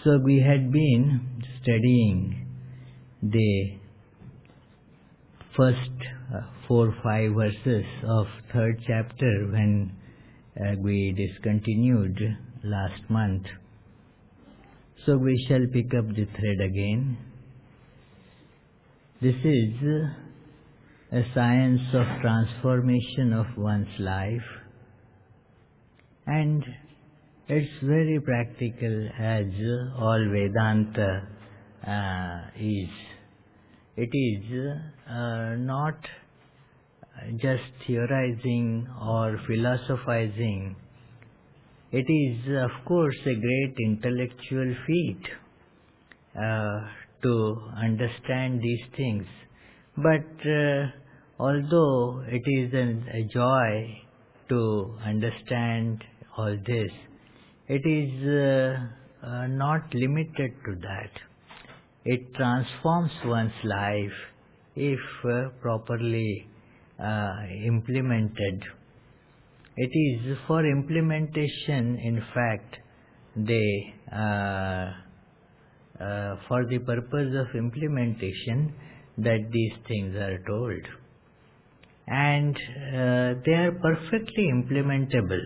So we had been studying the first 4-5 verses of third chapter when we discontinued last month. So we shall pick up the thread again. This is a science of transformation of one's life, and it's very practical, as all Vedanta is. It is not just theorizing or philosophizing. It is, of course, a great intellectual feat to understand these things. But although it is a joy to understand all this, it is not limited to that. It transforms one's life if properly implemented. It is for implementation, in fact, for the purpose of implementation that these things are told. And they are perfectly implementable.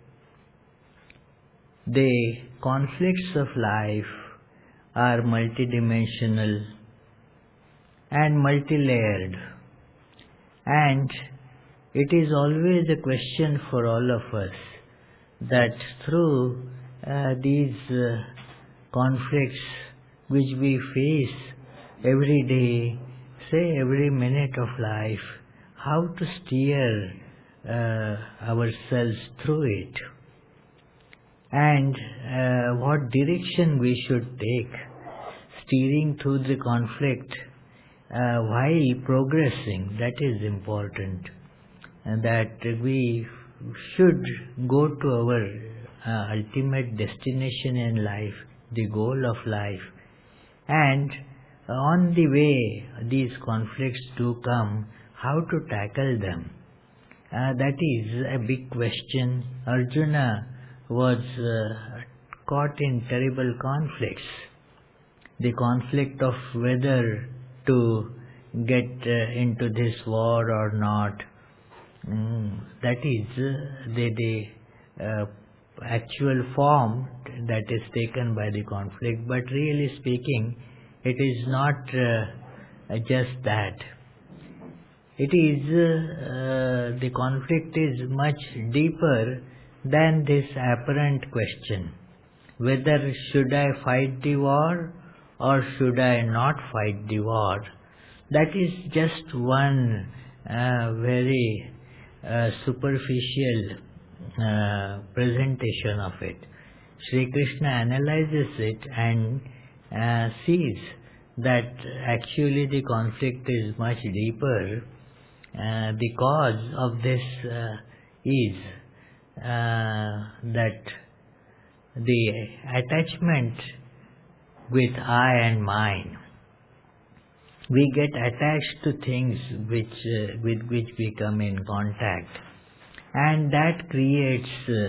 The conflicts of life are multidimensional and multi-layered, and it is always a question for all of us that through these conflicts which we face every day, say every minute of life, how to steer ourselves through it, and what direction we should take, steering through the conflict while progressing. That is important, and that we should go to our ultimate destination in life, the goal of life. And on the way these conflicts do come, how to tackle them. That is a big question. Arjuna was caught in terrible conflicts. The conflict of whether to get into this war or not. That is the actual form that is taken by the conflict. But really speaking, it is not just that. It is the conflict is much deeper than this apparent question, whether should I fight the war or should I not fight the war. That is just one very superficial presentation of it. Sri Krishna analyzes it and sees that actually the conflict is much deeper. The cause of this is that the attachment with I and mine. We get attached to things with which we come in contact, and that creates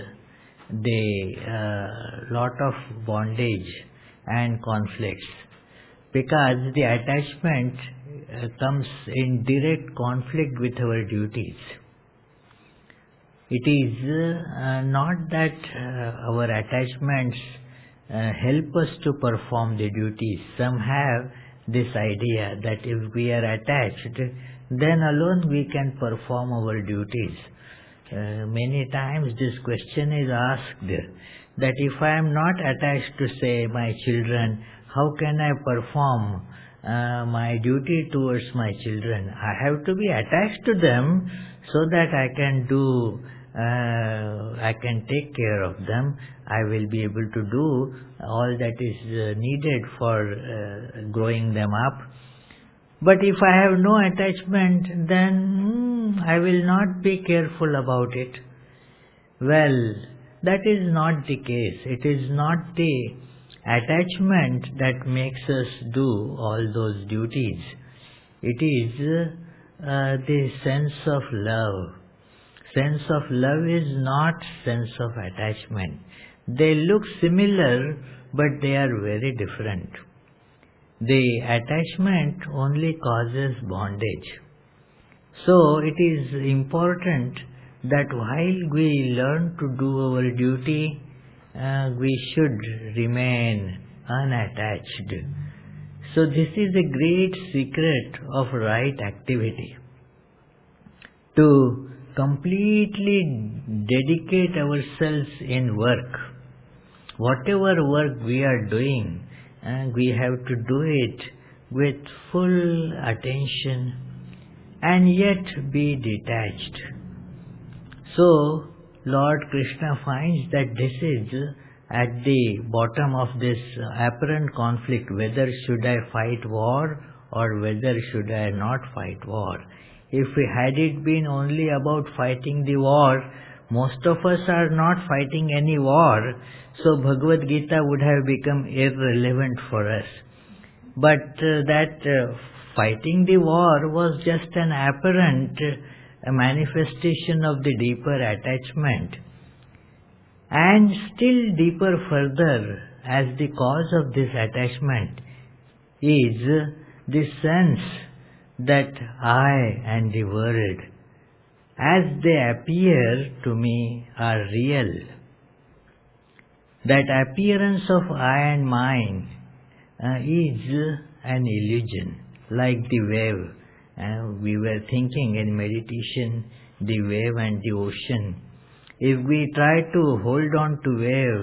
the lot of bondage and conflicts, because the attachment comes in direct conflict with our duties. It is not that our attachments help us to perform the duties. Some have this idea that if we are attached, then alone we can perform our duties. Many times this question is asked, that if I am not attached to, say, my children, how can I perform my duty towards my children? I have to be attached to them so that I can take care of them. I will be able to do all that is needed for growing them up. But if I have no attachment, then I will not be careful about it. Well, that is not the case. It is not the attachment that makes us do all those duties. It is the sense of love. Sense of love is not sense of attachment. They look similar, but they are very different. The attachment only causes bondage. So it is important that while we learn to do our duty, we should remain unattached. So this is a great secret of right activity. To completely dedicate ourselves in work. Whatever work we are doing, we have to do it with full attention and yet be detached. So, Lord Krishna finds that this is at the bottom of this apparent conflict, whether should I fight war or whether should I not fight war. If had it been only about fighting the war, most of us are not fighting any war, so Bhagavad Gita would have become irrelevant for us. But fighting the war was just an apparent manifestation of the deeper attachment. And still deeper further, as the cause of this attachment is the sense that I and the world, as they appear to me, are real. That appearance of I and mine is an illusion, like the wave. We were thinking in meditation, the wave and the ocean. If we try to hold on to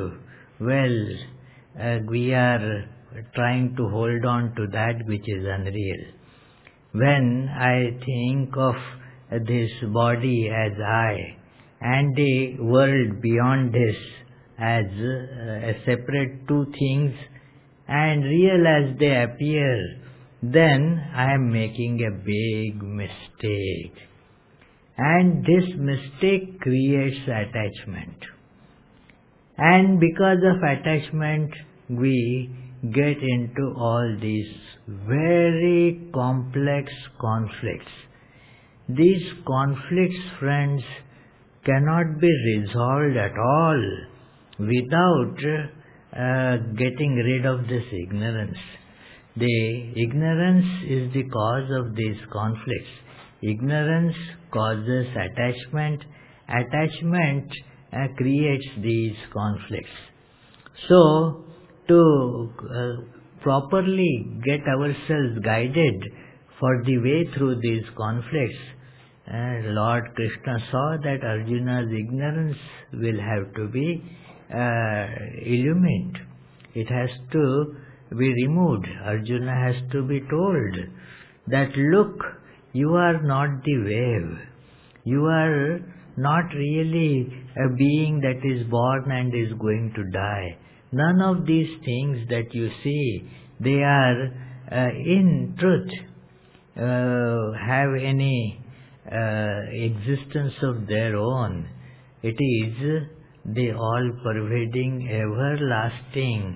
wave, we are trying to hold on to that which is unreal. When I think of this body as I and the world beyond this as a separate two things and real as they appear, then I am making a big mistake. And this mistake creates attachment. And because of attachment, we get into all these very complex conflicts. These conflicts, friends, cannot be resolved at all without getting rid of this ignorance. The ignorance is the cause of these conflicts. Ignorance causes attachment. Attachment creates these conflicts. So, to properly get ourselves guided for the way through these conflicts, Lord Krishna saw that Arjuna's ignorance will have to be illumined. It has to be removed. Arjuna has to be told that, look, you are not the wave. You are not really a being that is born and is going to die. None of these things that you see, they are in truth have any existence of their own. It is the all-pervading, everlasting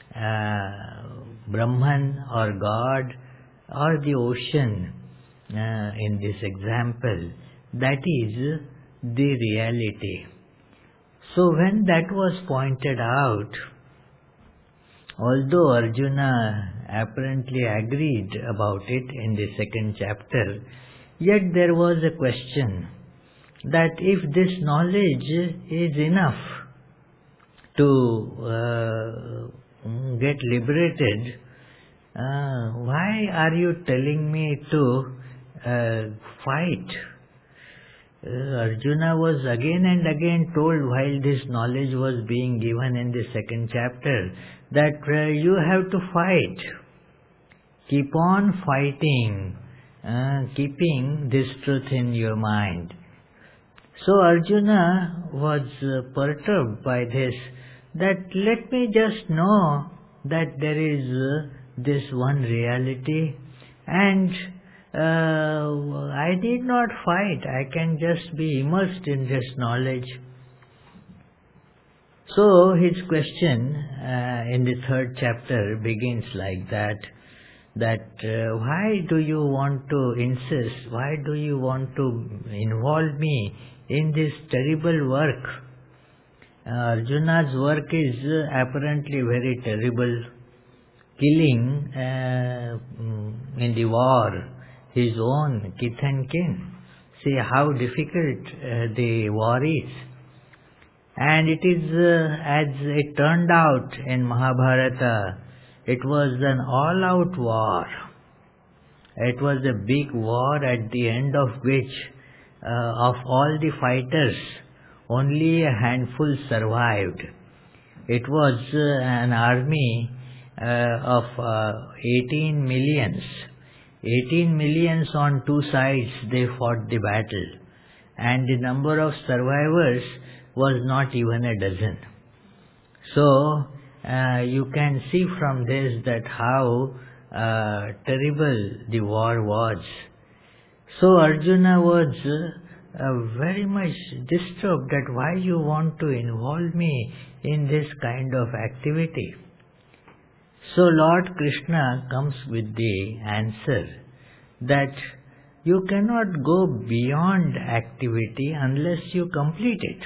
Brahman or God or the ocean in this example. That is the reality. So when that was pointed out, although Arjuna apparently agreed about it in the second chapter, yet there was a question that if this knowledge is enough to get liberated, why are you telling me to fight? Arjuna was again and again told while this knowledge was being given in the second chapter that you have to fight. Keep on fighting, keeping this truth in your mind. So Arjuna was perturbed by this, that let me just know that there is this one reality and I need not fight. I can just be immersed in this knowledge. So his question in the third chapter begins like that why do you want to insist, why do you want to involve me in this terrible work? Arjuna's work is apparently very terrible, killing in the war his own kith and kin. See how difficult the war is. And it is, as it turned out in Mahabharata, it was an all-out war. It was a big war at the end of which, of all the fighters, only a handful survived. It was an army of 18 millions. 18 millions on two sides they fought the battle. And the number of survivors was not even a dozen. So, you can see from this that how terrible the war was. So Arjuna was very much disturbed that why you want to involve me in this kind of activity. So Lord Krishna comes with the answer that you cannot go beyond activity unless you complete it.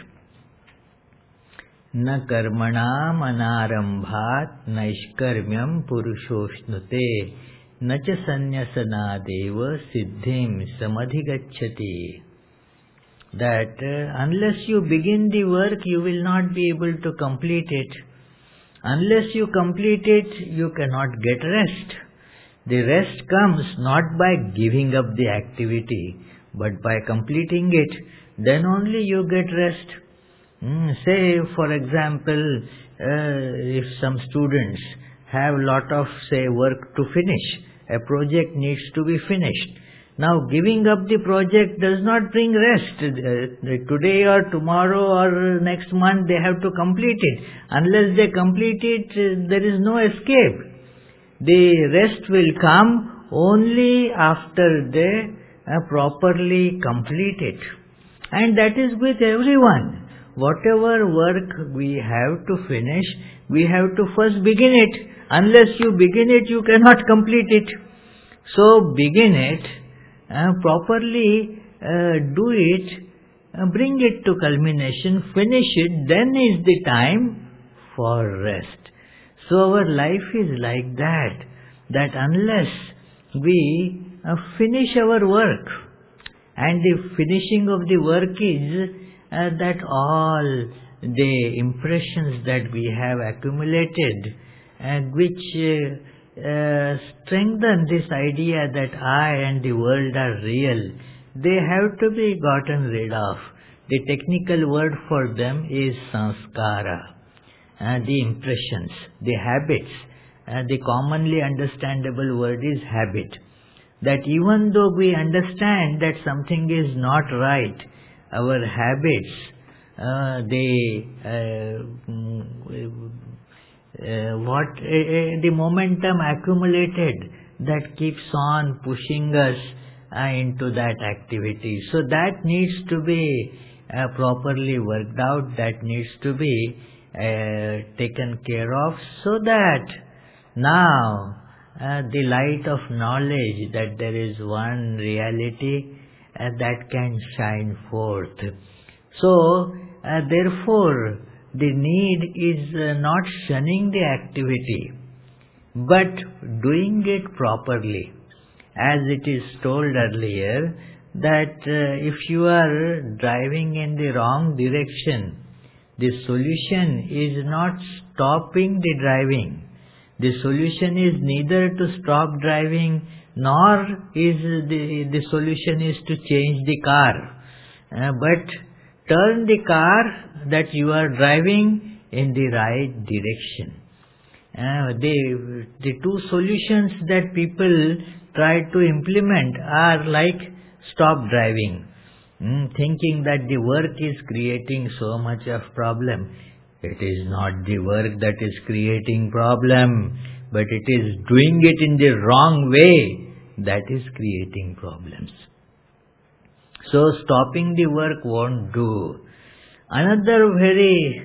न कर्मणाम अनारंभात नैष्कर्म्यम पुरुषोष्णुते न च संन्यसनादेव सिद्धिम samadhigacchati. That unless you begin the work, you will not be able to complete it. Unless you complete it, you cannot get rest. The rest comes not by giving up the activity, but by completing it. Then only you get rest. Say, for example, if some students have lot of, say, work to finish, a project needs to be finished. Now, giving up the project does not bring rest. Today or tomorrow or next month they have to complete it. Unless they complete it, there is no escape. The rest will come only after they properly complete it. And that is with everyone. Whatever work we have to finish, we have to first begin it. Unless you begin it, you cannot complete it. So begin it, properly do it, bring it to culmination, finish it, then is the time for rest. So our life is like that unless we finish our work, and the finishing of the work is that all the impressions that we have accumulated, which strengthen this idea that I and the world are real, they have to be gotten rid of. The technical word for them is sanskara, the impressions, the habits. The commonly understandable word is habit. That even though we understand that something is not right, our habits, the momentum accumulated that keeps on pushing us into that activity. So that needs to be properly worked out, that needs to be taken care of, so that now the light of knowledge that there is one reality that can shine forth. So, therefore, the need is not shunning the activity, but doing it properly. As it is told earlier, that if you are driving in the wrong direction, the solution is not stopping the driving. The solution is neither to stop driving, nor is the solution is to change the car, but turn the car that you are driving in the right direction. The two solutions that people try to implement are like stop driving, thinking that the work is creating so much of problem. It is not the work that is creating problem, but it is doing it in the wrong way that is creating problems. So stopping the work won't do. Another very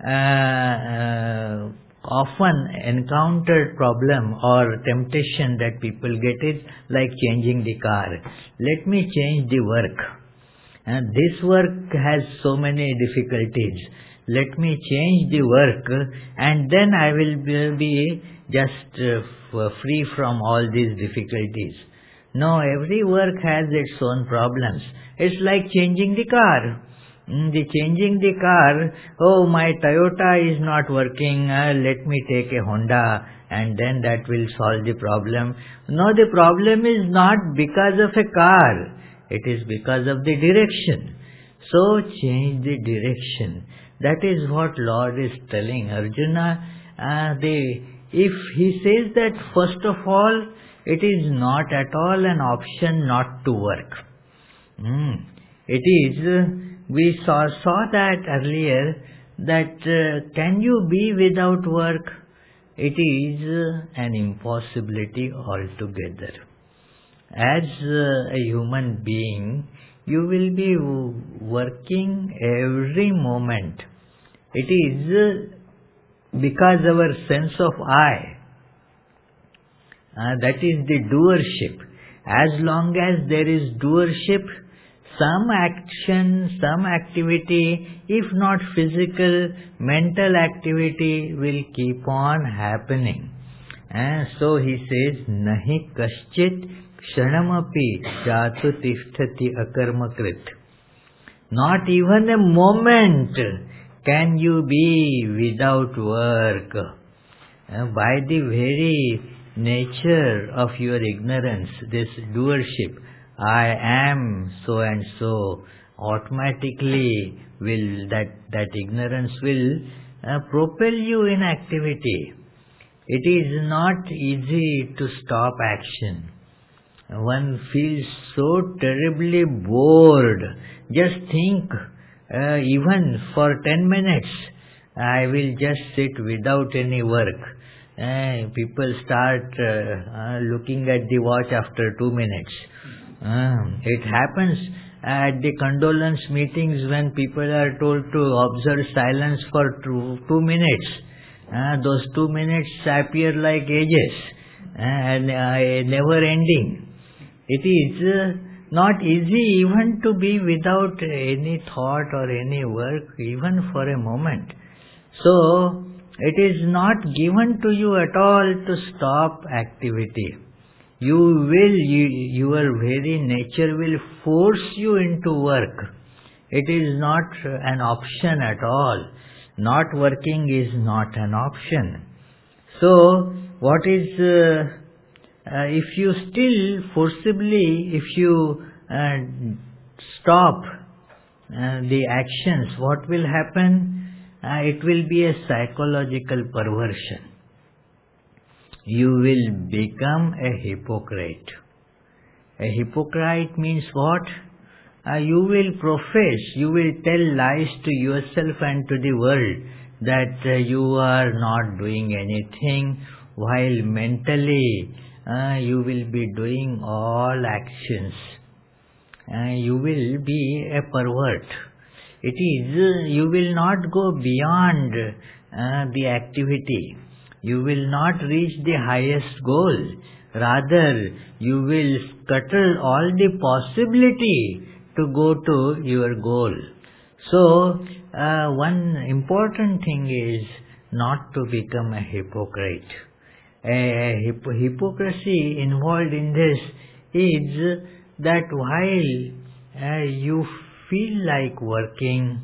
often encountered problem or temptation that people get is like changing the car. Let me change the work. And this work has so many difficulties. let me change the work and then I will be just free from all these difficulties. No, every work has its own problems. It's like changing the car. Changing the car, oh, my Toyota is not working, let me take a Honda and then that will solve the problem. No, the problem is not because of a car. It is because of the direction. So change the direction. That is what Lord is telling Arjuna. If he says that first of all, it is not at all an option not to work. It is, we saw that earlier, that can you be without work? It is an impossibility altogether. As a human being, you will be working every moment. It is because our sense of I, that is the doership. As long as there is doership, some action, some activity, if not physical, mental activity will keep on happening. So he says, Nahi kaschit kshanamapi jatu tishtati akarmakrit. Not even a moment can you be without work. By the very nature of your ignorance, this doership, I am so and so, automatically will that ignorance will propel you in activity. It is not easy to stop action. One feels so terribly bored. Just think, even for 10 minutes, I will just sit without any work. People start looking at the watch after 2 minutes. It happens at the condolence meetings when people are told to observe silence for 2 minutes. Those 2 minutes appear like ages and never ending. It is not easy even to be without any thought or any work, even for a moment. So, it is not given to you at all to stop activity. Your very nature will force you into work. It is not an option at all. Not working is not an option. So, what is, if you still forcibly, if you stop the actions, what will happen? It will be a psychological perversion. You will become a hypocrite. A hypocrite means what? You will profess, you will tell lies to yourself and to the world that you are not doing anything, while mentally you will be doing all actions. You will be a pervert. It is, you will not go beyond the activity. You will not reach the highest goal. Rather, you will scuttle all the possibility to go to your goal. So, one important thing is not to become a hypocrite. Hypocrisy involved in this is that while you feel like working,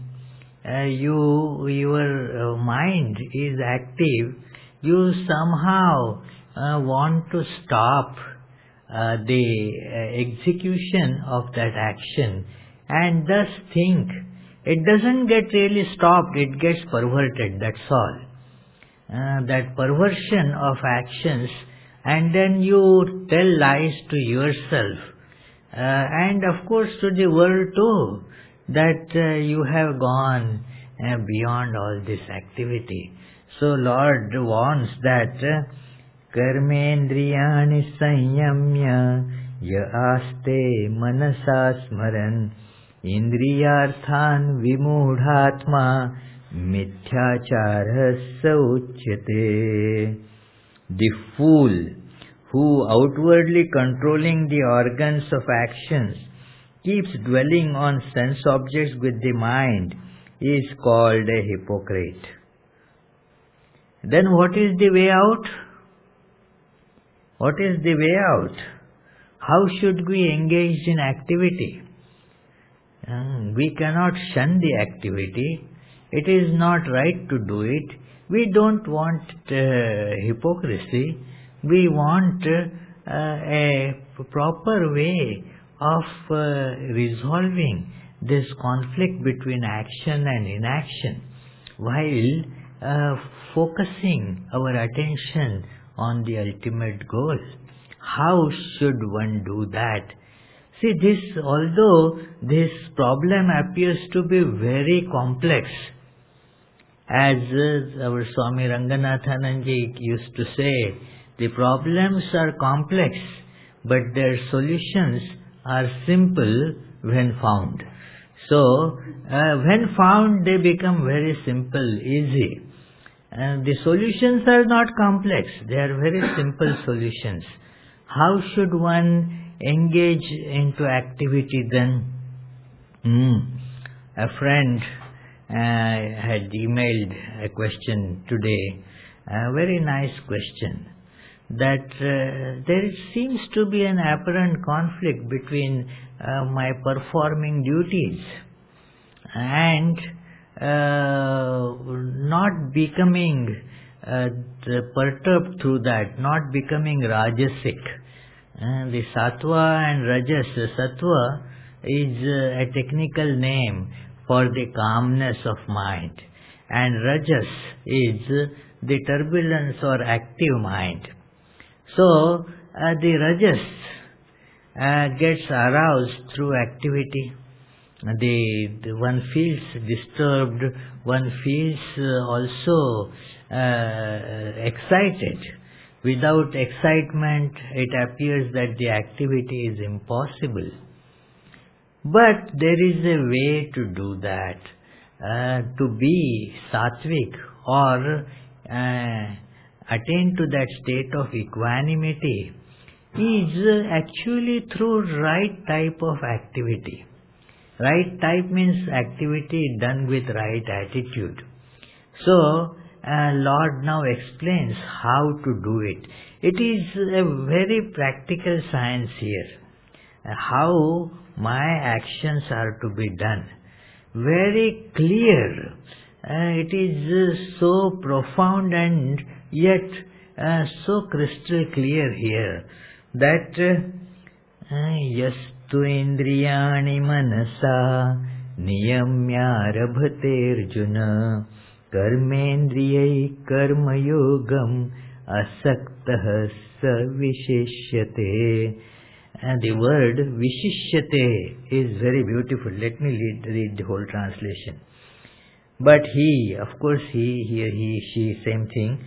your mind is active, you somehow want to stop the execution of that action and thus think. It doesn't get really stopped, it gets perverted, that's all. That perversion of actions, and then you tell lies to yourself and of course to the world too, that you have gone beyond all this activity. So Lord warns that Karmendriyani sanyamya ya aste manasa smaran indriyarthan vimudhatma mithyacharah sauchyate. The fool who outwardly controlling the organs of actions keeps dwelling on sense objects with the mind is called a hypocrite. Then what is the way out? What is the way out? How should we engage in activity? We cannot shun the activity. It is not right to do it. We don't want hypocrisy. We want a proper way of resolving this conflict between action and inaction while focusing our attention on the ultimate goal. How should one do that? See, although this problem appears to be very complex, as our Swami Ranganathananji used to say, the problems are complex, but their solutions are simple when found. So, when found, they become very simple, easy. And the solutions are not complex, they are very simple solutions. How should one engage into activity then? A friend had emailed a question today, a very nice question, that there seems to be an apparent conflict between my performing duties and not becoming perturbed through that, not becoming rajasic. The sattva and rajas. Sattva is a technical name for the calmness of mind, and rajas is the turbulence or active mind. So the rajas gets aroused through activity. One feels disturbed, one feels also excited. Without excitement, it appears that the activity is impossible. But there is a way to do that. To be sattvic or attain to that state of equanimity is actually through right type of activity. Right type means activity done with right attitude. So, Lord now explains how to do it. It is a very practical science here. How my actions are to be done. Very clear. It is so profound and yet so crystal clear here that yastu indriyani manasa niyamya arabhate karmendriyai karma yogam asaktah savishishyate. The word vishishyate is very beautiful. Let me read the whole translation. But he, of course he, same thing.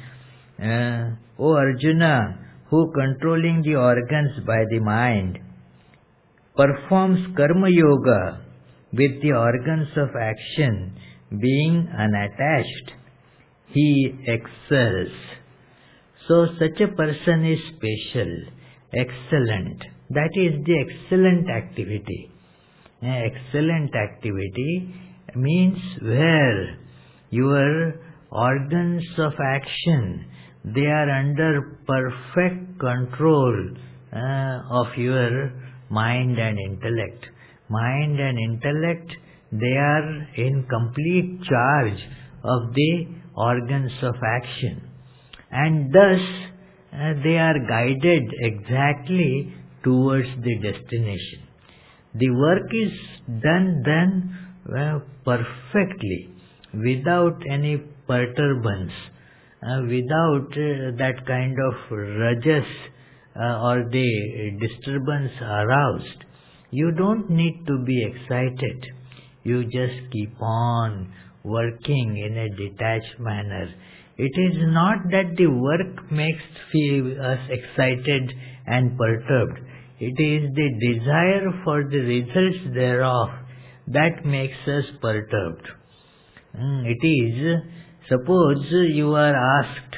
O Arjuna, who controlling the organs by the mind, performs karma yoga with the organs of action being unattached, he excels. So such a person is special, excellent. That is the excellent activity. Excellent activity means where your organs of action, they are under perfect control of your mind and intellect. Mind and intellect, they are in complete charge of the organs of action, and thus they are guided exactly towards the destination. The work is done then perfectly, without any perturbance, without that kind of rajas or the disturbance aroused. You don't need to be excited. You just keep on working in a detached manner. It is not that the work makes us excited and perturbed. It is the desire for the results thereof that makes us perturbed. It is, suppose you are asked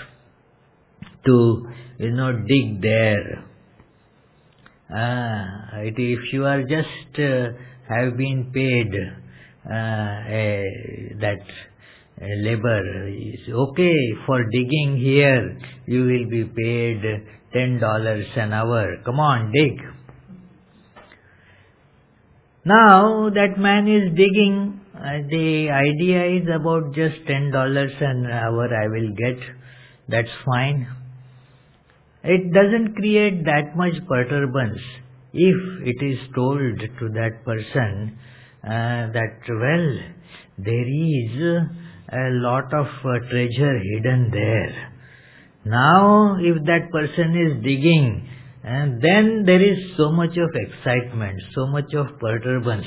to, dig there. If you are just have been paid that labor is okay for digging here. You will be paid $10 an hour. Come on, dig. Now that man is digging. The idea is about just $10 an hour I will get. That's fine. It doesn't create that much perturbance if it is told to that person that, well, there is a lot of treasure hidden there. Now, if that person is digging, then there is so much of excitement, so much of perturbance.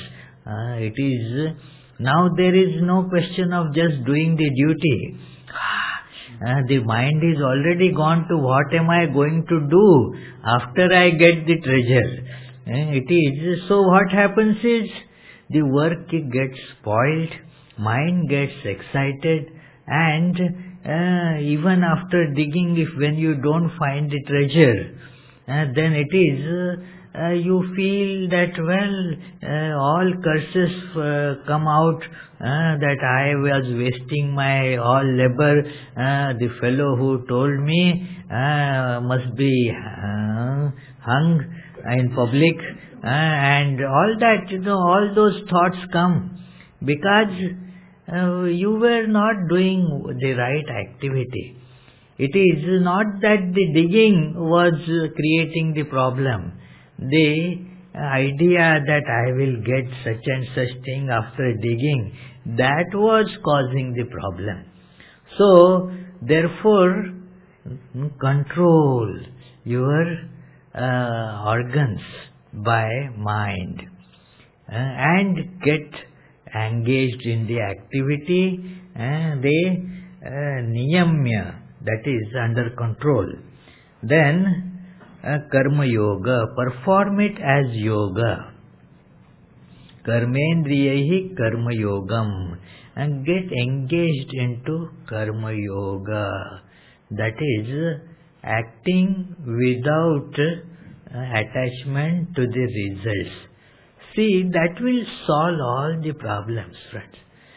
Now there is no question of just doing the duty. The mind is already gone to what am I going to do after I get the treasure. So what happens is the work gets spoiled, mind gets excited, and even after digging, when you don't find the treasure, then you feel that, well, all curses come out, that I was wasting my all labor, the fellow who told me must be hung in public, and all that, all those thoughts come because you were not doing the right activity. It is not that the digging was creating the problem. The idea that I will get such and such thing after digging, that was causing the problem. So, therefore, control your organs by mind and get engaged in the activity, the niyamya, that is under control. Then karma yoga, perform it as yoga. Karmendriyahi karma yogam, and get engaged into karma yoga. That is acting without attachment to the results. See, that will solve all the problems, friends.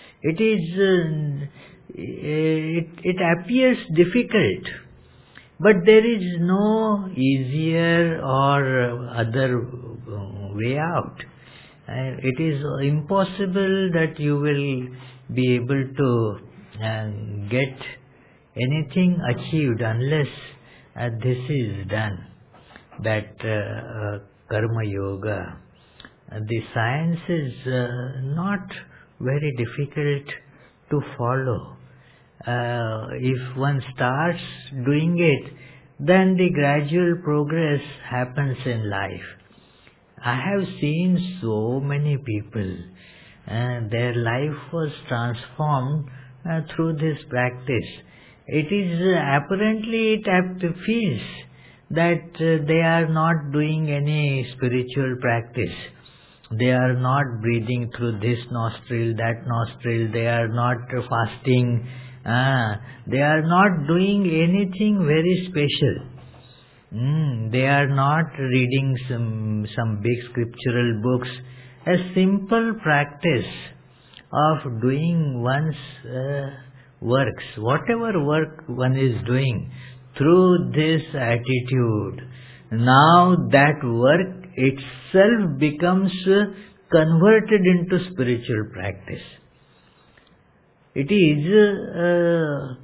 It appears difficult, but there is no easier or other way out. It is impossible that you will be able to get anything achieved unless this is done, that karma yoga. The science is not very difficult to follow. If one starts doing it, then the gradual progress happens in life. I have seen so many people, their life was transformed through this practice. It is apparently it feels that they are not doing any spiritual practice. They are not breathing through this nostril, that nostril. They are not fasting. They are not doing anything very special. They are not reading some big scriptural books. A simple practice of doing one's works, whatever work one is doing, through this attitude. Now that work itself becomes converted into spiritual practice. It is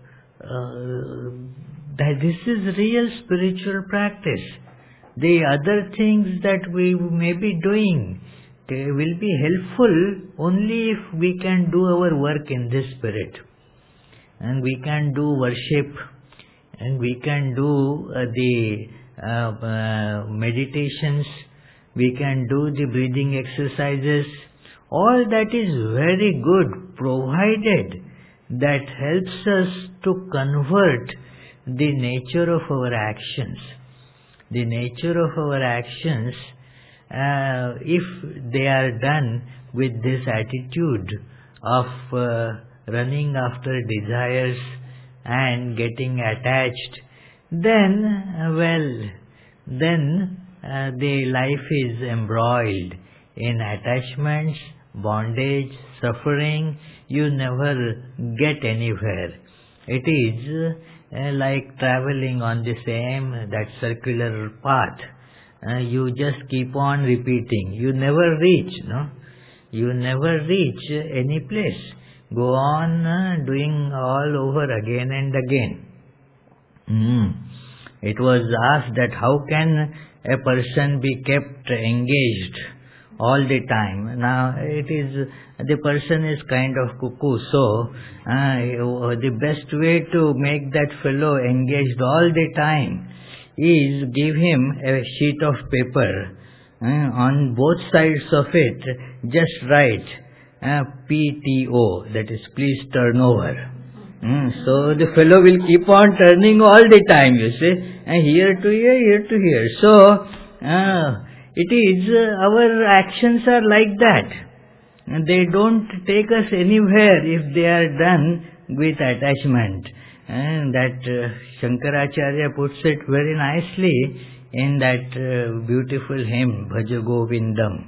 that this is real spiritual practice. The other things that we may be doing, they will be helpful only if we can do our work in this spirit. And we can do worship, and we can do the meditations, we can do the breathing exercises. All that is very good, provided that helps us to convert the nature of our actions. The nature of our actions, if they are done with this attitude of running after desires and getting attached, then, the life is embroiled in attachments bondage, suffering, you never get anywhere. It is like traveling on the that circular path. You just keep on repeating. You never reach, no? You never reach any place. Go on doing all over again and again. It was asked that how can a person be kept engaged all the time. Now the person is kind of cuckoo, so the best way to make that fellow engaged all the time is give him a sheet of paper. On both sides of it, just write PTO, that is please turn over. So the fellow will keep on turning all the time, you see, and here to here, here to here. So it is our actions are like that. They don't take us anywhere if they are done with attachment. And that Shankaracharya puts it very nicely in that beautiful hymn, Bhaja Govindam.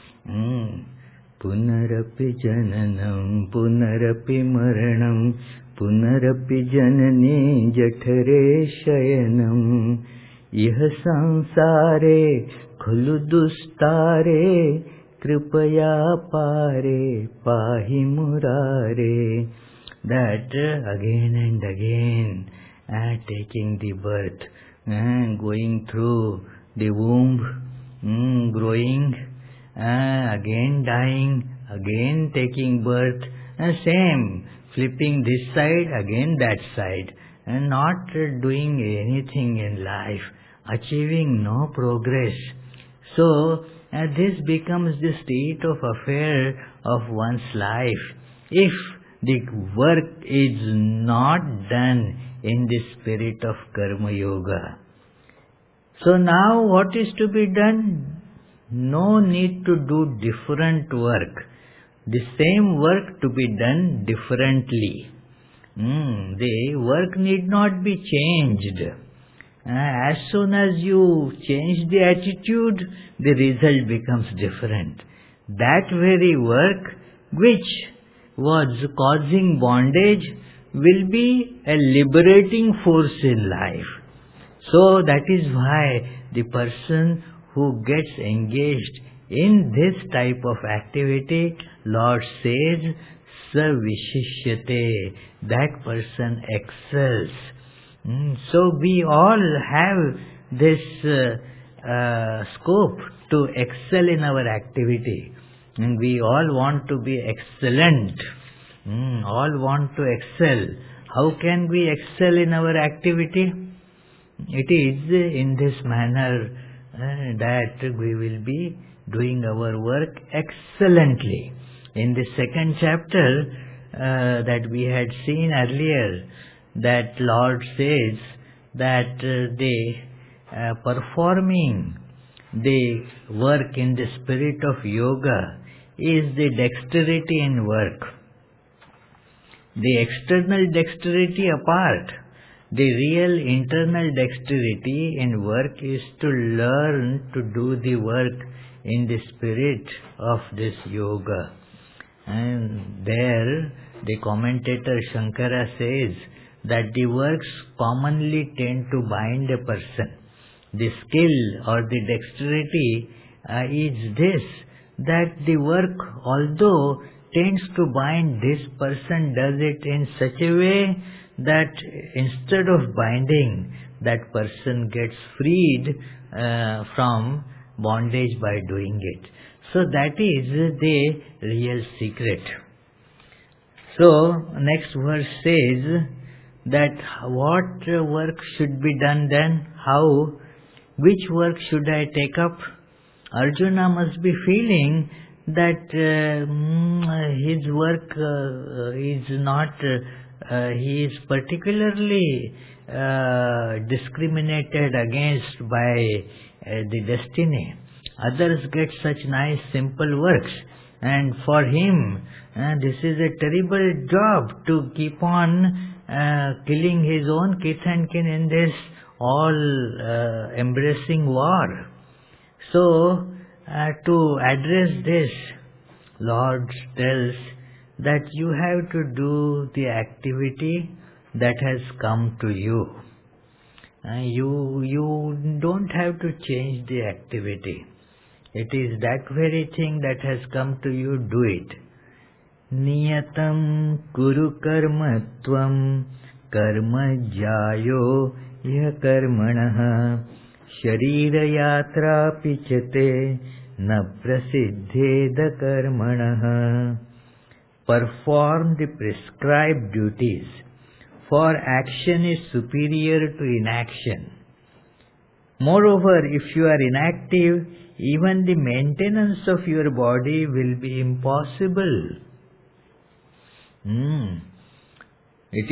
Punarapi jananam, punarapi maranam, punarapi janani jathare shayanam. Yah sansare khulu dustare, kripaya pare pahi murare. That again and again, taking the birth, going through the womb, growing, again dying, again taking birth, same, flipping this side, again that side, and not doing anything in life, achieving no progress. So, this becomes the state of affair of one's life. If the work is not done in the spirit of Karma Yoga. So now what is to be done? No need to do different work. The same work to be done differently. The work need not be changed. As soon as you change the attitude, the result becomes different. That very work which was causing bondage will be a liberating force in life. So that is why the person who gets engaged in this type of activity, Lord says, Savishishyate, that person excels. So we all have this scope to excel in our activity. And we all want to be excellent. All want to excel. How can we excel in our activity? It is in this manner that we will be doing our work excellently. In the second chapter that we had seen earlier, that Lord says that performing the work in the spirit of yoga is the dexterity in work. The external dexterity apart, the real internal dexterity in work is to learn to do the work in the spirit of this yoga. And there the commentator Shankara says that the works commonly tend to bind a person. The skill or the dexterity is this, that the work, although tends to bind, this person does it in such a way that instead of binding, that person gets freed from bondage by doing it. So that is the real secret. So next verse says that what work should be done then? How? Which work should I take up? Arjuna must be feeling that his work is not, he is particularly discriminated against by the destiny. Others get such nice simple works, and for him this is a terrible job to keep on killing his own kith and kin in this all embracing war. So to address this, Lord tells that you have to do the activity that has come to you. You don't have to change the activity. It is that very thing that has come to you, do it. Niyatam kuru karma tvam karma jayo ya karmanah sharira yatra pichate na prasiddheda karmanah. Perform the prescribed duties, for action is superior to inaction. Moreover, if you are inactive, even the maintenance of your body will be impossible. It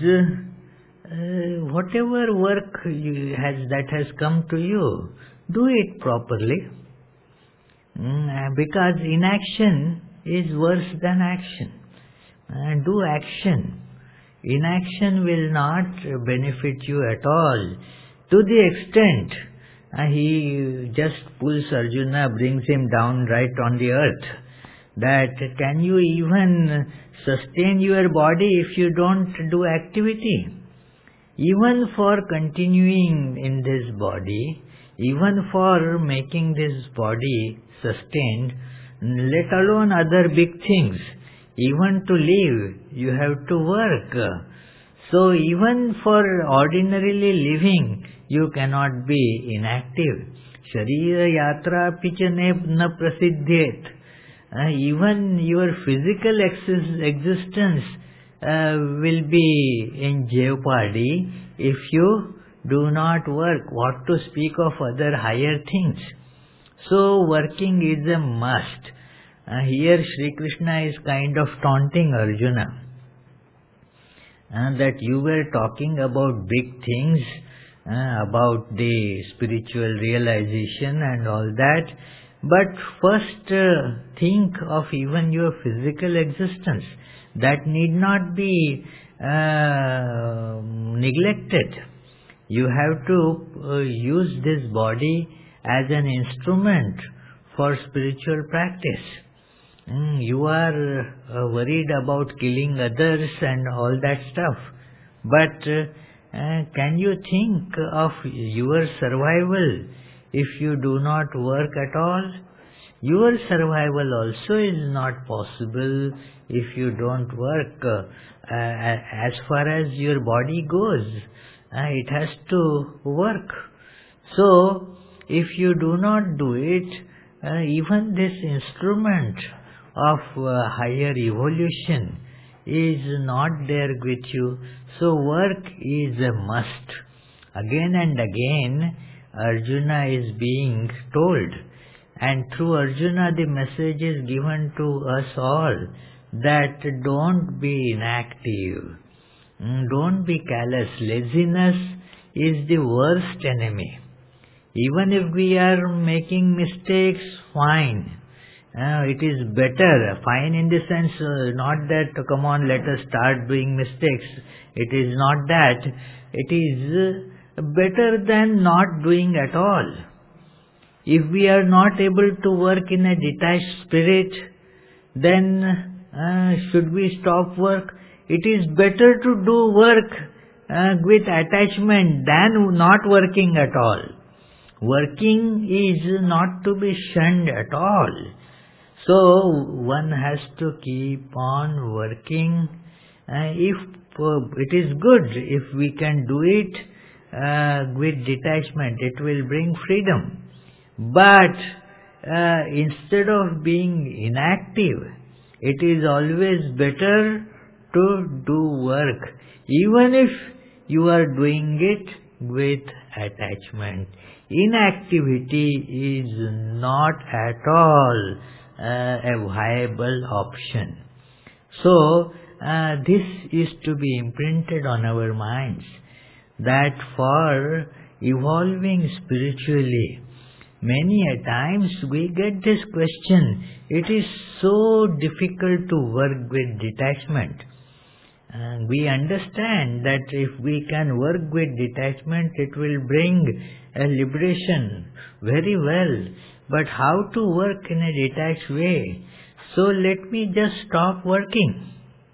is whatever work that has come to you, do it properly. Because inaction is worse than action. Do action. Inaction will not benefit you at all. To the extent he just pulls Arjuna, brings him down right on the earth, that can you even sustain your body if you don't do activity? Even for continuing in this body, even for making this body sustained, let alone other big things, even to live, you have to work. So even for ordinarily living, you cannot be inactive. Sharira yatra picha na prasiddhet. Even your physical existence will be in jeopardy if you do not work. What to speak of other higher things? So working is a must. Here Sri Krishna is kind of taunting Arjuna. That you were talking about big things, about the spiritual realization and all that, but first think of even your physical existence. That need not be neglected. You have to use this body as an instrument for spiritual practice. You are worried about killing others and all that stuff, but can you think of your survival if you do not work at all? Your survival also is not possible if you don't work. As far as your body goes, it has to work. So, if you do not do it, even this instrument of higher evolution is not there with you. So work is a must. Again and again Arjuna is being told, and through Arjuna the message is given to us all, that don't be inactive, don't be callous. Laziness is the worst enemy. Even if we are making mistakes, fine. It is better, fine in the sense, not that, come on, let us start doing mistakes. It is not that. It is better than not doing at all. If we are not able to work in a detached spirit, then should we stop work? It is better to do work with attachment than not working at all. Working is not to be shunned at all. So one has to keep on working. If it is good, if we can do it with detachment, it will bring freedom. But instead of being inactive, it is always better to do work, even if you are doing it with attachment. Inactivity is not at all a viable option. So this is to be imprinted on our minds, that for evolving spiritually, many a times we get this question, it is so difficult to work with detachment. We understand that if we can work with detachment, it will bring a liberation very well. But how to work in a detached way? so let me just stop working.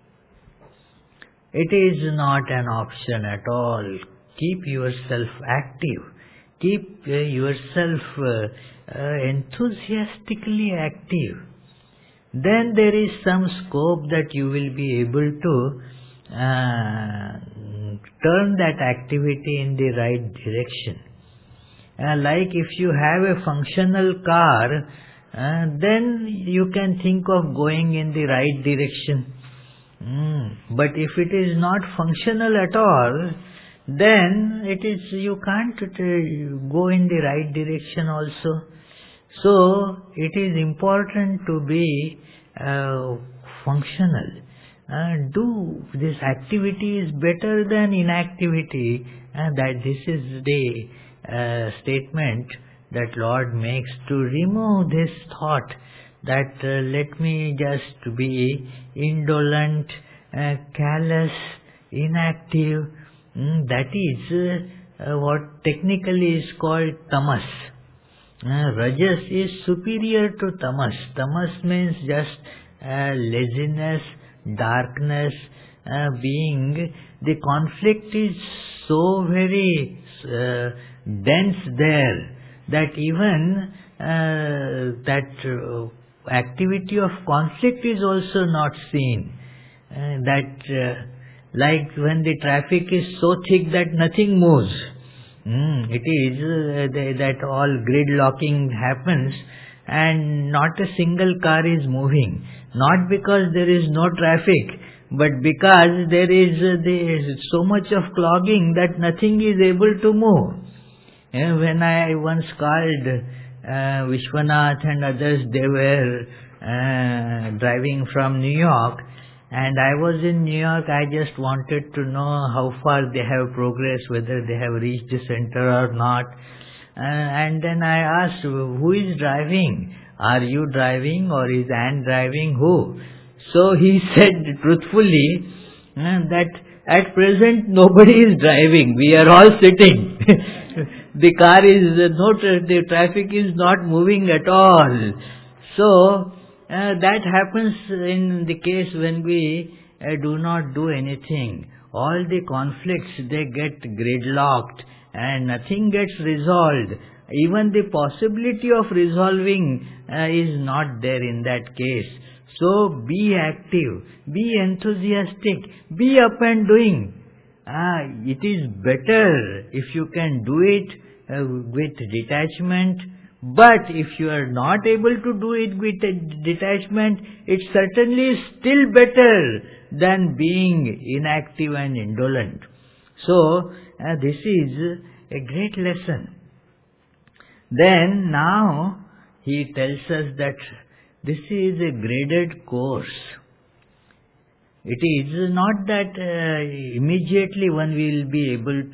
It is not an option at all. Keep yourself active. Keep yourself enthusiastically active. Then there is some scope that you will be able to turn that activity in the right direction. Like if you have a functional car, then you can think of going in the right direction. But if it is not functional at all, then you can't go in the right direction also. So it is important to be functional. Do this activity is better than inactivity, and that this is the statement that Lord makes to remove this thought that let me just be indolent, callous, inactive. That is what technically is called tamas. Rajas is superior to tamas. Tamas means just laziness, darkness, being. The conflict is so very dense there that even that activity of conflict is also not seen. Like when the traffic is so thick that nothing moves. It is that all gridlocking happens and not a single car is moving. Not because there is no traffic, but because there is so much of clogging that nothing is able to move. When I once called Vishwanath and others, they were driving from New York, and I was in New York. I just wanted to know how far they have progressed, whether they have reached the center or not. And then I asked, who is driving? Are you driving or is Anne driving? Who? So he said truthfully that at present nobody is driving. We are all sitting. The traffic is not moving at all. So that happens in the case when we do not do anything. All the conflicts, they get gridlocked and nothing gets resolved. Even the possibility of resolving is not there in that case. So be active, be enthusiastic, be up and doing. It is better if you can do it with detachment. But if you are not able to do it with detachment, it certainly is still better than being inactive and indolent. So this is a great lesson. Then now he tells us that this is a graded course. It is not that immediately one will be able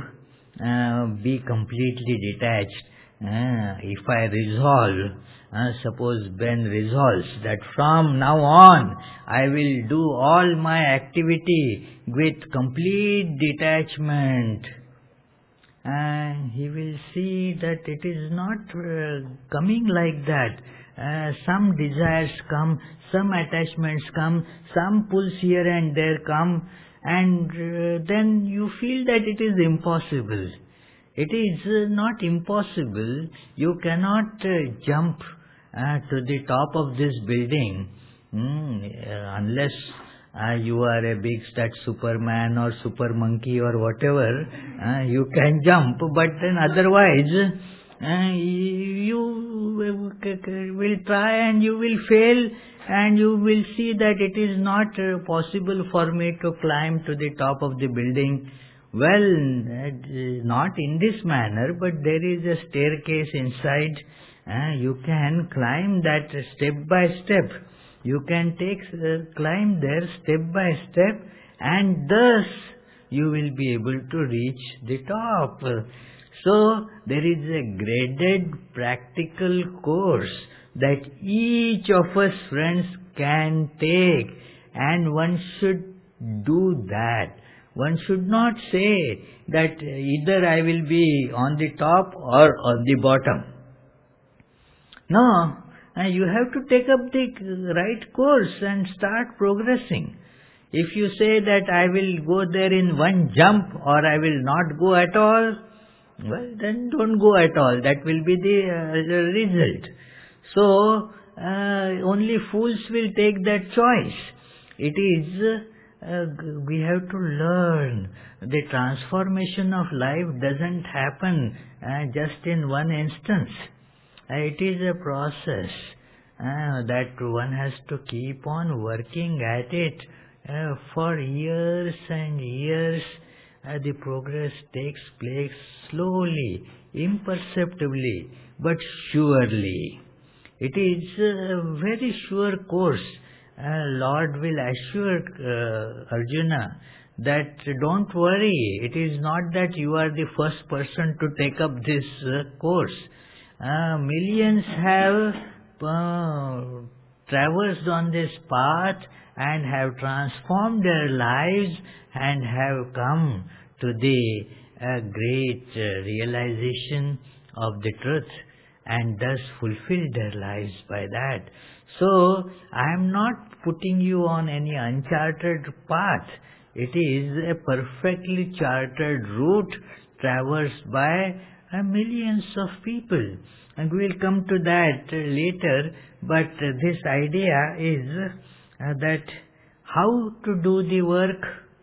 to be completely detached. If I resolve, suppose Ben resolves that from now on I will do all my activity with complete detachment, and he will see that it is not coming like that. Some desires come, some attachments come, some pulls here and there come, and then you feel that it is impossible. It is not impossible. You cannot jump to the top of this building unless you are a big stat Superman or super monkey or whatever. You can jump, but then otherwise you will try and you will fail, and you will see that it is not possible for me to climb to the top of the building. Well, not in this manner, but there is a staircase inside. You can climb that step by step. You can climb there step by step, and thus you will be able to reach the top. So there is a graded practical course that each of us, friends, can take, and one should do that. One should not say that either I will be on the top or on the bottom. No, you have to take up the right course and start progressing. If you say that I will go there in one jump or I will not go at all, well, then don't go at all. That will be the result. So, only fools will take that choice. It is, we have to learn. The transformation of life doesn't happen just in one instance. It is a process that one has to keep on working at it for years and years. The progress takes place slowly, imperceptibly, but surely. It is a very sure course. Lord will assure Arjuna that don't worry, it is not that you are the first person to take up this course. Millions have traversed on this path and have transformed their lives and have come to the great realization of the truth and thus fulfilled their lives by that. So, I am not putting you on any uncharted path. It is a perfectly charted route traversed by millions of people. And we will come to that later, but this idea is that how to do the work.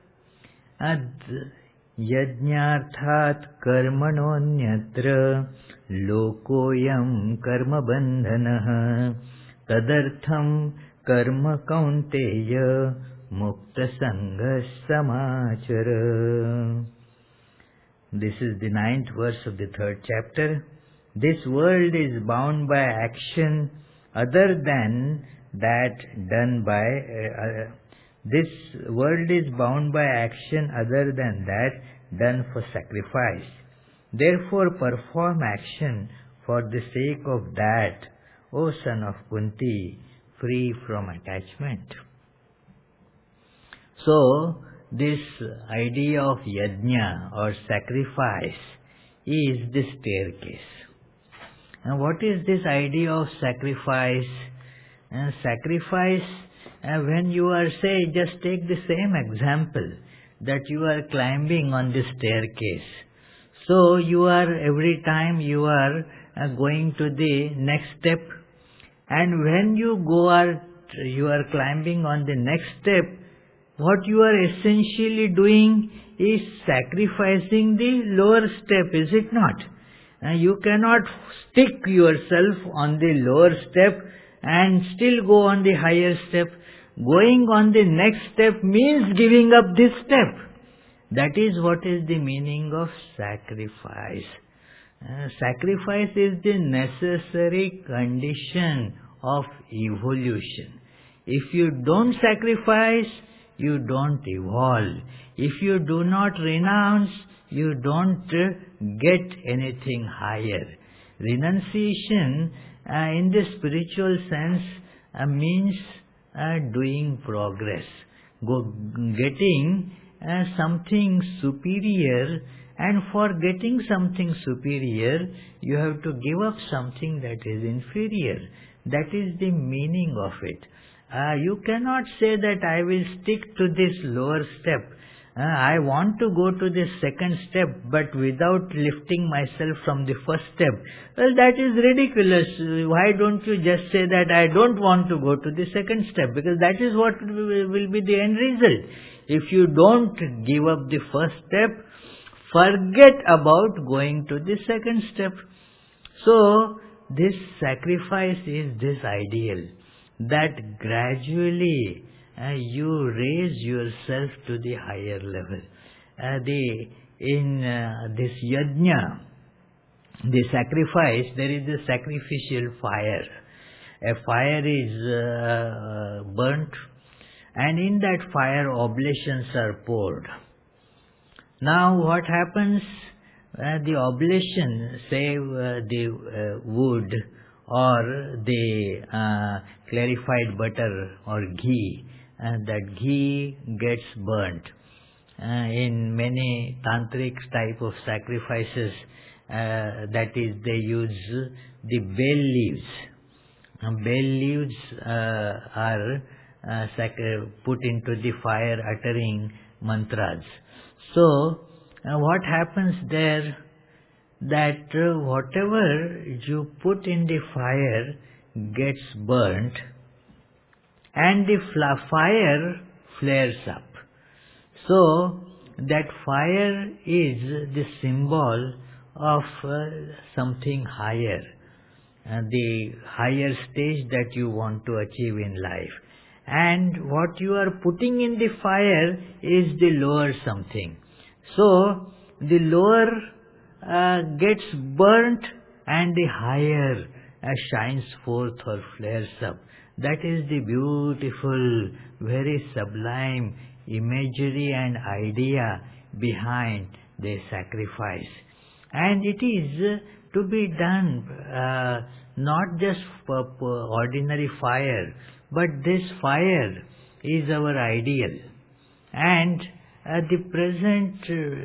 Yajñarthat karmanonyatra lokoyam karma bandhanah tadartham karma kaunteya mukta sanghas samachara. This is the 9th verse of the 3rd chapter. This world is bound by action other than that done by this world is bound by action other than that done for sacrifice. Therefore perform action for the sake of that, O son of Kunti, free from attachment. So, this idea of yajna or sacrifice is the staircase. And what is this idea of sacrifice? Sacrifice, when you are, say, just take the same example, that you are climbing on the staircase. So, you are, every time you are going to the next step, and when you are climbing on the next step, what you are essentially doing is sacrificing the lower step, is it not? You cannot stick yourself on the lower step and still go on the higher step. Going on the next step means giving up this step. That is what is the meaning of sacrifice. Sacrifice is the necessary condition of evolution. If you don't sacrifice, you don't evolve. If you do not renounce, you don't get anything higher. Renunciation in the spiritual sense means doing progress, getting something superior, and for getting something superior, you have to give up something that is inferior. That is the meaning of it. You cannot say that I will stick to this lower step. I want to go to the second step, but without lifting myself from the first step. Well, that is ridiculous. Why don't you just say that I don't want to go to the second step? Because that is what will be the end result. If you don't give up the first step, forget about going to the second step. So, this sacrifice is this ideal, that gradually you raise yourself to the higher level. In this yajna, the sacrifice, there is a sacrificial fire. A fire is burnt, and in that fire oblations are poured. Now what happens? The oblation, say the wood or the clarified butter or ghee, that ghee gets burnt. In many tantric type of sacrifices, that is, they use the bay leaves. Bay leaves are put into the fire uttering mantras. So, what happens there? That whatever you put in the fire gets burnt and the fire flares up. So, that fire is the symbol of something higher, the higher stage that you want to achieve in life. And what you are putting in the fire is the lower something. So, the lower gets burnt and the higher shines forth or flares up. That is the beautiful, very sublime imagery and idea behind the sacrifice. And it is to be done not just for ordinary fire, but this fire is our ideal. And the present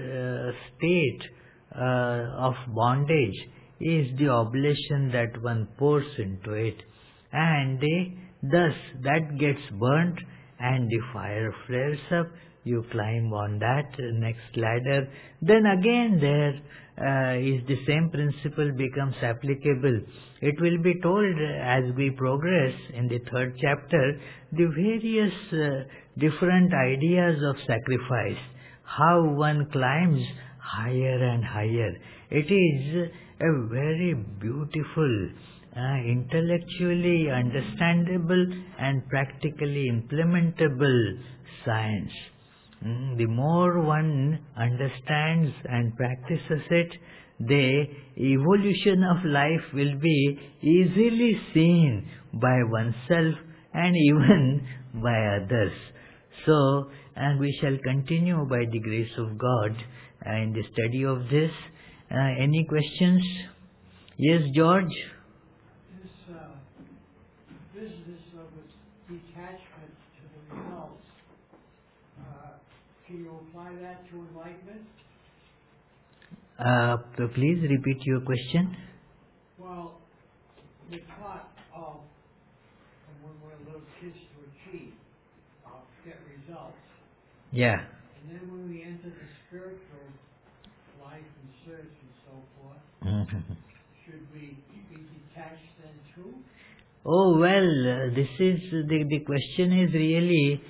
state of bondage is the oblation that one pours into it, and thus that gets burnt and the fire flares up. You climb on that next ladder. Then again there is the same principle becomes applicable. It will be told as we progress in the third chapter, the various different ideas of sacrifice, how one climbs higher and higher. It is a very beautiful, intellectually understandable and practically implementable science. The more one understands and practices it, the evolution of life will be easily seen by oneself and even by others. So, and we shall continue by the grace of God in the study of this. Any questions? Yes, George? This business of detachment to the results, can you apply that to enlightenment? Please repeat your question. Well, we're taught of, from when we're little kids to achieve, get results. Yeah. And then when we enter the spiritual life and search and so forth, should we be detached then too? Oh well, this is the question is really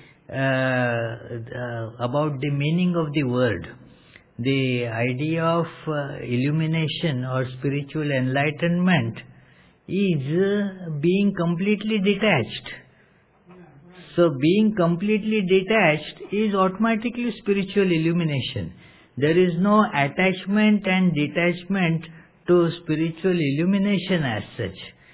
about the meaning of the word. The idea of illumination or spiritual enlightenment is being completely detached. So being completely detached is automatically spiritual illumination. There is no attachment and detachment to spiritual illumination as such.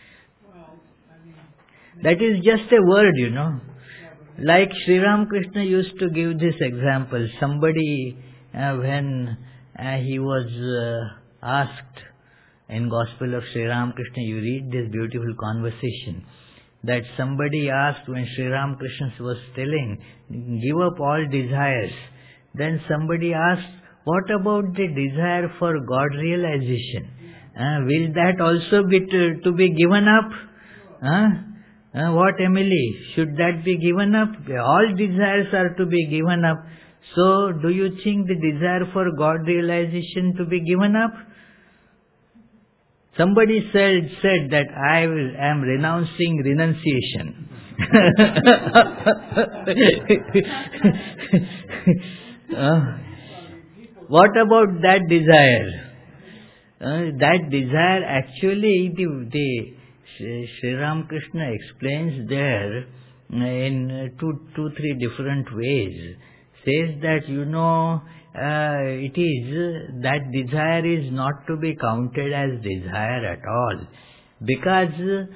That is just a word, you know. Like Sri Ramakrishna used to give this example. Somebody, when he was asked in Gospel of Sri Ramakrishna, you read this beautiful conversation, that somebody asked when Sri Ramakrishna was telling, give up all desires. Then somebody asked, what about the desire for God realization? Will that also be to be given up? What, Emily? Should that be given up? All desires are to be given up. So, do you think the desire for God realization to be given up? Somebody said that I am renouncing renunciation. What about that desire? That desire actually, the Sri Ramakrishna explains there in three different ways. Says that, it is that desire is not to be counted as desire at all, because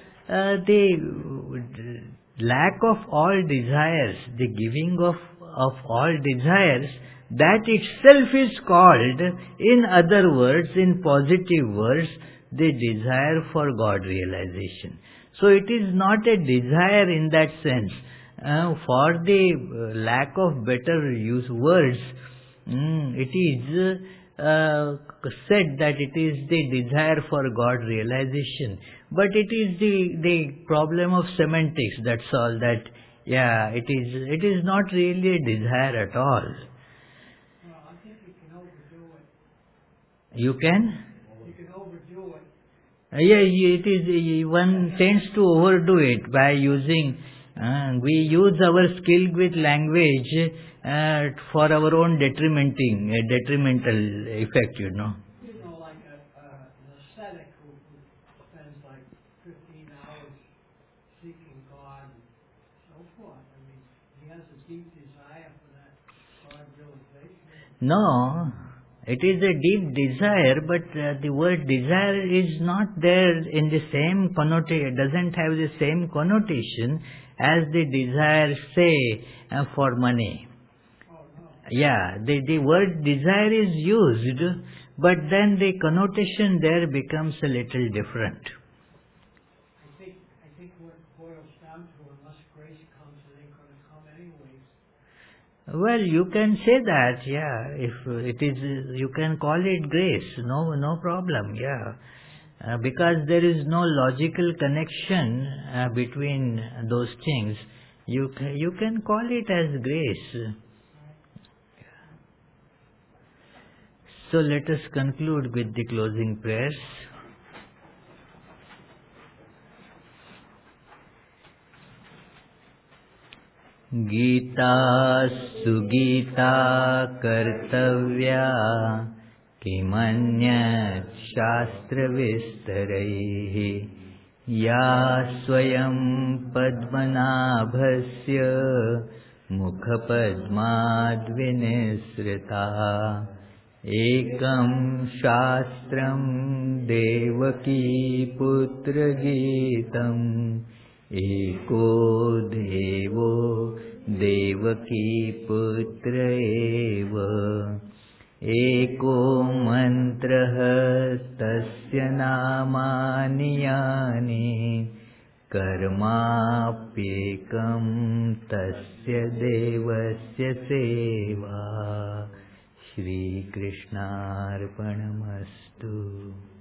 the lack of all desires, the giving of all desires, that itself is called, in other words, in positive words, the desire for God realization. So it is not a desire in that sense. For the lack of better words, it is said that it is the desire for God realization, but it is the problem of semantics. That's all. That it is not really a desire at all. Well, I think you can overdo it. You can. You can overdo it. It is. One tends to overdo it by using. We use our skill with language for our own detrimental effect, You know, like an ascetic who spends like 15 hours seeking God and so forth. I mean, he has a deep desire for that God realization. No, it is a deep desire, but the word desire is not there in the same connotation, doesn't have the same connotation as the desire, say, for money. Oh, no. Yeah, the word desire is used, but then the connotation there becomes a little different. I think what it boils down to, unless grace comes, it ain't going to come anyways. Well, you can say that, yeah. If it is, you can call it grace. No problem, yeah. Because there is no logical connection between those things. You can call it as grace. So let us conclude with the closing prayers. Gita sugita kartavya kimanyat shastra vistaraihi ya swayam padmanabhasya mukha padmad vinisrita ekam shastram devaki putra gitam एको देवो देवकी पुत्र एव एको मन्त्रः तस्य नामानि यानि कर्माप्येकं तस्य देवस्य सेवा श्रीकृष्णार्पणमस्तु।